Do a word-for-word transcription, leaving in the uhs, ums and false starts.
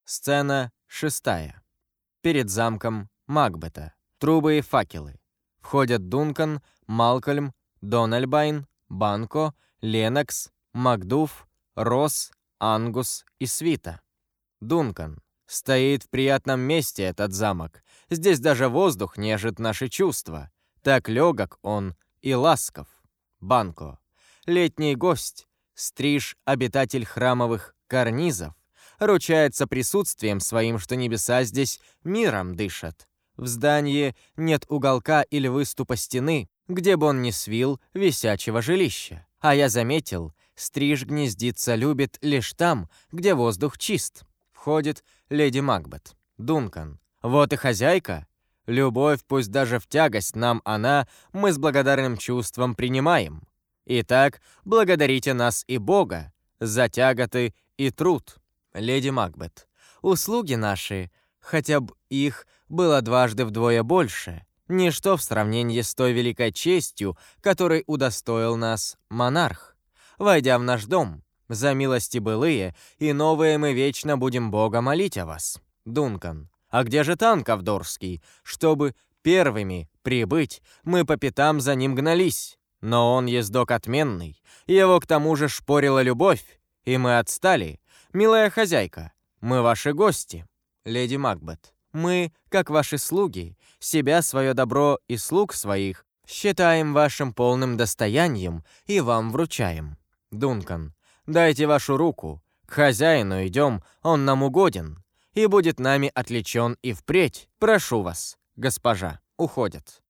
Сцена шестая. Перед замком Макбета. Трубы и факелы. Входят Дункан, Малкольм, Дональбайн, Банко, Ленокс, Макдуф, Росс, Ангус и свита. Дункан. Стоит в приятном месте этот замок. Здесь даже воздух нежит наши чувства. Так легок он и ласков. Банко. Летний гость, стриж, обитатель храмовых карнизов, ручается присутствием своим, что небеса здесь миром дышат. В здании нет уголка или выступа стены, где бы он ни свил висячего жилища. А я заметил, стриж гнездиться любит лишь там, где воздух чист. Входит леди Макбет. Дункан. Вот и хозяйка. Любовь, пусть даже в тягость нам она, мы с благодарным чувством принимаем. Итак, благодарите нас и Бога за тяготы и труд. Леди Макбет. Услуги наши, хотя бы их было дважды вдвое больше, ничто в сравнении с той великой честью, которой удостоил нас монарх. Войдя в наш дом, за милости былые и новые мы вечно будем Бога молить о вас. Дункан. А где же Танков Дорский? Чтобы первыми прибыть, мы по пятам за ним гнались. Но он ездок отменный, его к тому же шпорила любовь, и мы отстали. Милая хозяйка, мы ваши гости. Леди Макбет. Мы, как ваши слуги, себя, свое добро и слуг своих считаем вашим полным достоянием и вам вручаем. Дункан. Дайте вашу руку. К хозяину идем, он нам угоден. И будет нами отличен и впредь. Прошу вас, госпожа. Уходят.